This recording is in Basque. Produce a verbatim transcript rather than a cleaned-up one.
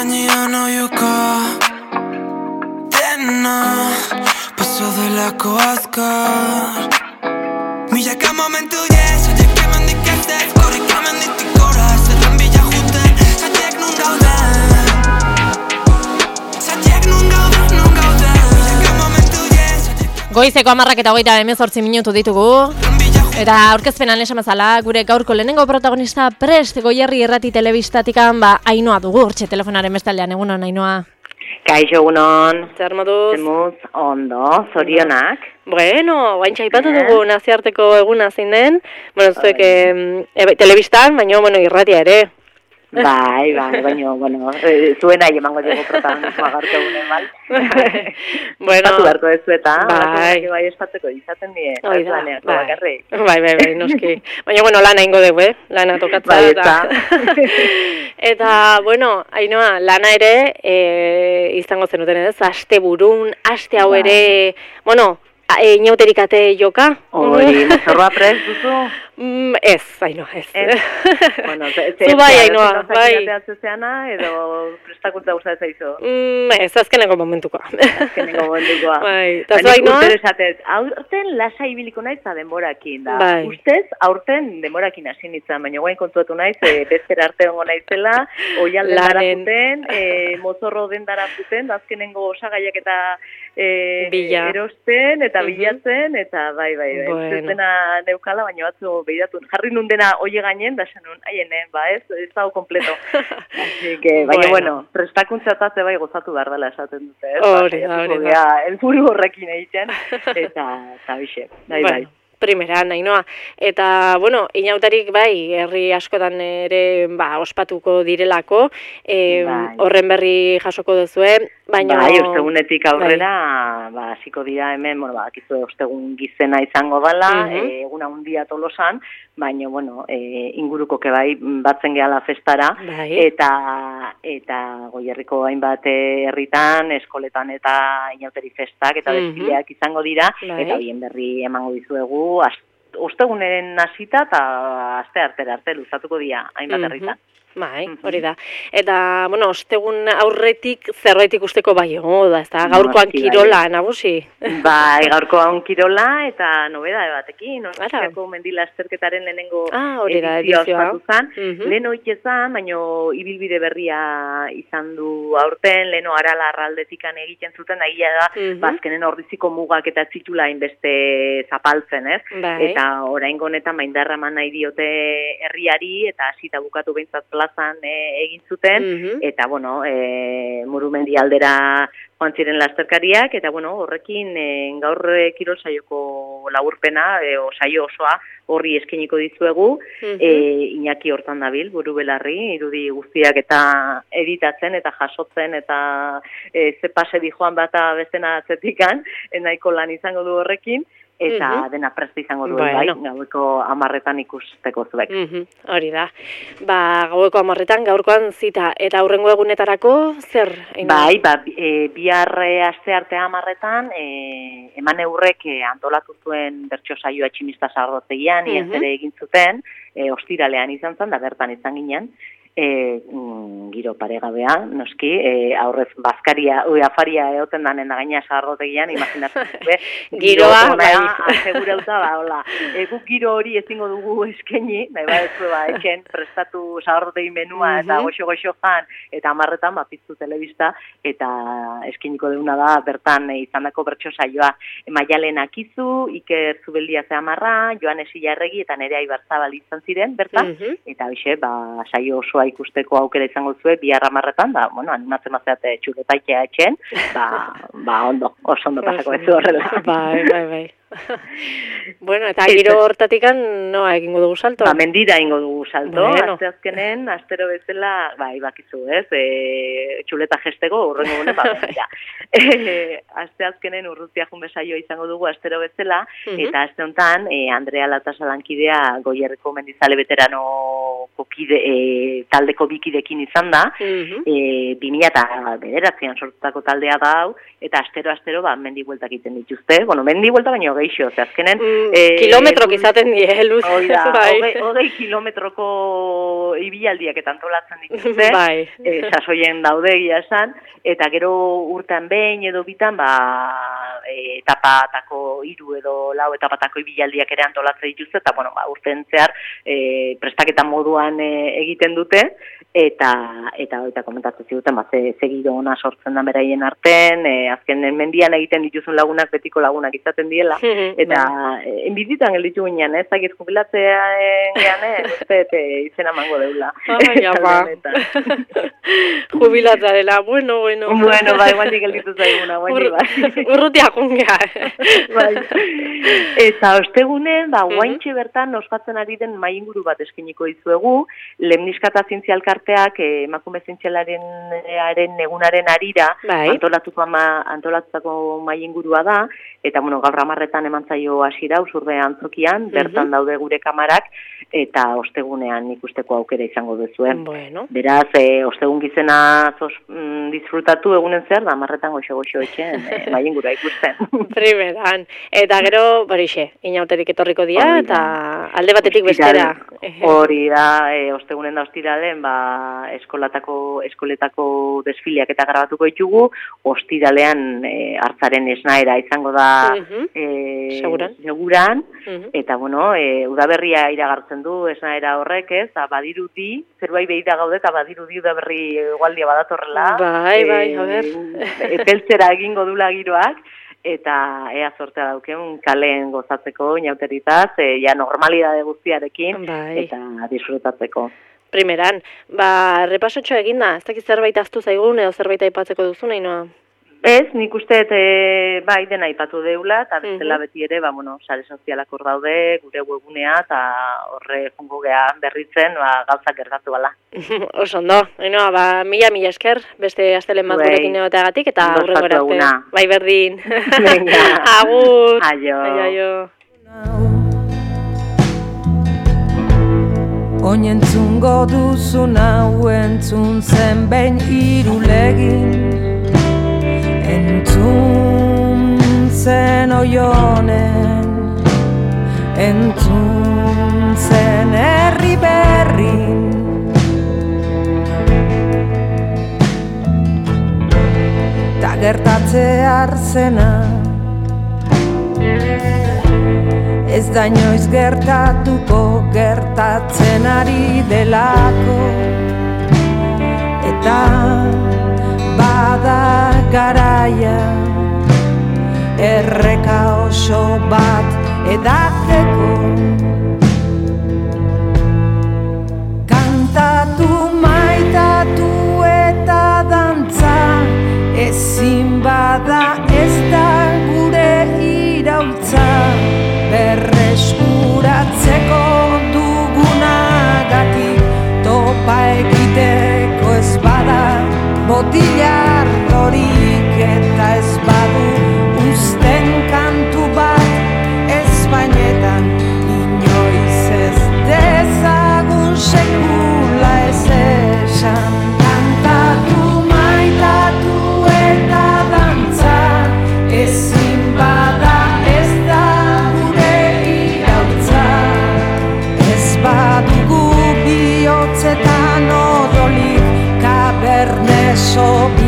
no yuko dena paso delako azkar milaka momentu yes haiek hemendik ez korrik hemendik gora zerren bila juten zaiek nun gauden zaiek nun gauden nun gauden milaka momentu yes Goizeko hamarrak eta hogeita hemezortzi minutu ditugu. Eta aurkezpenan esan bezala, gure gaurko lehenengo protagonista prest Goierri Irrati Telebistatikan ba Ainhoa dugu, hortxe telefonaren bestaldean. Egunon, Ainhoa. Kaixo, egunon. Zer moduz? Zemuz, ondo, zorionak. Bueno, guaintxa ipatu dugu naziarteko eguna zein den. Bueno, zuek e, e, telebistan, baina bueno, irratia ere. Bai, bai, baina, bueno, e, zuena emango dugu protagonismoa gaurko egunen, bal. Bueno, espatu beharko ez eta, bai, bai espatzeko izaten die, bai, bai, bai, bai, bai, noski. Baina, bueno, lana ingo dugu, eh? Lana tokatza. Bai, eta, eta, bueno, Ainhoa, lana ere, e, izango zenuten ez, aste burun, aste hau ere, bueno, e, inauterikate joka. Hori, mozorroa prest duzu? Mm, ez, Ainhoa, ez. ez. Bueno, zu bai, Ainhoa, bai. Edo prestakuntza gustatzen zaizu? Mm, ez, azkeneko momentukoa. Azkeneko momentukoa. Bai, eta zu, Ainhoa? Urten esatez, aurten lasa ibiliko naiz da denborakin, da. Bai. Ustez, aurten denborakin hasi nintzen, baina guain kontuatu naiz, e, bezpera arte ongo naizela, oial dendara puten, e, mozorro dendara puten, da azkenengo osagaiak eta e, erosten, eta uh-huh. bilatzen, eta bai, bai, bai. Bueno. Ez dena neukala, baina batzu behiratun. Jarri nun dena oie gainen, da zen nun, aienen, ba ez, ez dago kompleto. Así que, baina, bueno, bueno prestakuntza eta ze bai gozatu behar dela esaten dute, ez? Hori, ba, hori, da. Elburu horrekin egiten, eta, eta bixe, bai, bueno. bai. Primeran, Ainhoa. Eta, bueno, inautarik bai, herri askotan ere ba, ospatuko direlako, e, bai. Horren berri jasoko duzue, baina... Bai, ostegunetik aurrera, bai. Ba, hasiko dira hemen, bueno, ba, akizu ostegun gizena izango dela, uh-huh. e, eguna hundia Tolosan, baina, bueno, e, inguruko bai batzen gehala festara, bai. eta eta Goierriko hainbat herritan, eskoletan eta inauteri festak, eta uh-huh. desfileak izango dira, bai. Eta bien berri emango dizuegu, osteguneren hasita eta aste artera arte luzatuko dira hainbat herritan. Bai, hori da. Eta, bueno, ostegun aurretik zerbait ikusteko bai egongo da, ezta? Gaurkoan no, kirola, nagusi. Bai, gaurkoan kirola eta nobeda batekin. Ostiako mendila azterketaren lehenengo ah, edizioa ospatu zen. Uh-huh. Lehen oitzezan, baina ibilbide berria izan du aurten, lehen arala arraldetikan egiten zuten, egia da, uh-huh. bazkenen horriziko mugak eta txitula inbeste zapaltzen, ez? Bai. Eta oraingo honetan maindarra eman nahi diote herriari, eta hasita bukatu behintzat plazan e, egin zuten, uh-huh. eta, bueno, e, Murumendi aldera joan ziren lasterkariak, eta, bueno, horrekin e, gaur e, kirol saioko laburpena, e, o saio osoa horri eskeniko dizuegu, uh-huh. e, Iñaki hortan dabil, buru belarri, irudi guztiak eta editatzen, eta jasotzen, eta e, ze pase di joan bata bestena atzetikan, nahiko lan izango du horrekin, eta uh-huh. dena presta izango duen, bueno. bai, gaueko amarretan ikusteko zuek. Uh-huh. Hori da. Ba, gaueko amarretan, gaurkoan zita, eta aurrengo egunetarako, zer? Bai, ba, e, bihar aste arte amarretan, e, eman eurrek e, antolatu zuen bertso saioa tximista sardotegian, uh-huh. iaz ere egin zuten, e, ostiralean izan zen, da bertan izan ginen, E, mm, giro paregabea, noski, e, aurrez bazkaria, ui, afaria egoten danen da gaina sarrotegian, imaginatzen zube, giroa, bai, asegurauta, ba, hola, e, guk giro hori ezingo dugu eskaini, nahi ba ez ba, eken prestatu sarrotegi menua, uh-huh. eta goxo-goxo jan, eta amarretan, ba, piztu telebista, eta eskainiko deuna da, bertan e, izandako bertso saioa, e, Maialen Akizu, Iker Zubeldia ze amarra, Joan Esilarregi, eta Nerea Ibarzabal izan ziren, bertan, uh-huh. eta bixe, ba, saio oso ikusteko aukera izango zuen, bihar amarretan, da, bueno, animatzen mazeate txuletaitea etxen, ba, ba, ondo, oso ondo pasako ez horrela. Bai, bai, bai. Bueno, eta giro hortatikan noa egingo dugu salto? Ba, mendira egingo dugu salto, bueno. Azte azkenen, astero bezala, bai, bakizu, ez, e, txuleta gesteko, urrengo gune, ba, ja. E, azte azkenen urrutia junbesaioa izango dugu, astero bezala, uh-huh. eta azte honetan, e, Andrea Latasa lankidea Goierriko mendizale veteranoko taldeko kide, e, taldeko bikidekin izan da, mm-hmm. e, bi mila bederatzian sortutako taldea da hau, eta astero-astero ba, mendi bueltak egiten dituzte, bueno, mendi buelta baino gehiago, ze azkenen... Mm, e, kilometrok izaten die, luz. Oida, bai. hogei kilometroko ibilaldiak eta antolatzen dituzte, bai. e, sasoien daude egia esan, eta gero urtean behin edo bitan, ba, e, etapatako hiru edo lau etapatako ibilaldiak ere antolatzen dituzte, eta bueno, ba, urtean zehar e, prestaketa moduan e, egiten dute, eta eta eta komentatzen ziguten, ba, ze, ze giro ona sortzen da beraien arten, e, azken mendian egiten dituzun lagunak betiko lagunak izaten diela, eta e, enbizitan gelditu ginean, ez dakit jubilatzean gean, ez izena mango deula. Ai, ama. Jubilatzarela, bueno, bueno. Bueno, ba, igual gelditu zaiguna, guaini, bai. Urrutia jungea. Bai. Eta ostegunen, ba, guaintxe bertan ospatzen ari den mai inguru bat eskiniko dizuegu, Lemniskata Zientzia Elkarteak eh, emakume zientzialaren egunaren arira bai. antolatuko ama, antolatutako mai ingurua da, eta bueno, gaur hamarretan eman zaio hasiera Usurbe antzokian, bertan mm-hmm. daude gure kamarak, eta ostegunean ikusteko aukera izango duzuen. Bueno. Beraz, e, ostegun gizena zos, mm, disfrutatu egunen zer, da hamarretan goxo-goxo etxen e, mai ingurua ikusten. Primeran. Eta gero, barixe, inauterik etorriko dira, eta alde batetik bestera. Hori da, e, ostegunen da ostiralen, ba, eskolatako, eskoletako desfiliak eta grabatuko ditugu, ostiralean e, hartzaren esnaera izango da uh-huh. e, seguran, seguran uh-huh. eta bueno, e, udaberria iragartzen du esnaera horrek, ez, da, badirudi, zerbait behida gaude, eta badirudi udaberri egualdia badatorrela. Bai, bai, a ber. Epeltzera egingo dula giroak, eta ea sortea dauken kaleen gozatzeko inauteritaz, e, ja normalidade guztiarekin, bai. eta disfrutatzeko. Primeran, ba, repasotxo eginda, ez dakit zerbait aztu zaigun edo zerbait aipatzeko duzu nahi noa? Ez, nik uste e, bai dena aipatu deula, eta bestela uh-huh. beti ere, ba, bueno, sare sozialak hor daude, gure webunea, eta horre jungo geha berritzen, ba, gauzak gertatu bala. Oso ondo, enoa, ba, mila, mila esker, beste astelen bat gurekin egoteagatik, eta aurrengora arte. Bai berdin. Agur. Aio. Aio, aio. Oinentzungo duzun hau entzun zen behin irulegin, entzun zen oionen, entzun zen herri berrin. Ta gertatzear zena ez da inoiz gertatuko, gertatzen ari delako, eta bada garaia erreka oso bat edateko. Kantatu, maitatu eta dantza, ezin bada ez da gure iraultza, berreskuratzeko dugunagatik topa egiteko ez bada botilar horik eta ez badu uzten kantu bat ezpainetan inoiz ez dezagun sekula ez esan. Kantatu, maitatu eta dantza, ezin bada ez da badugu bihotzetan odolik kaberne sopa.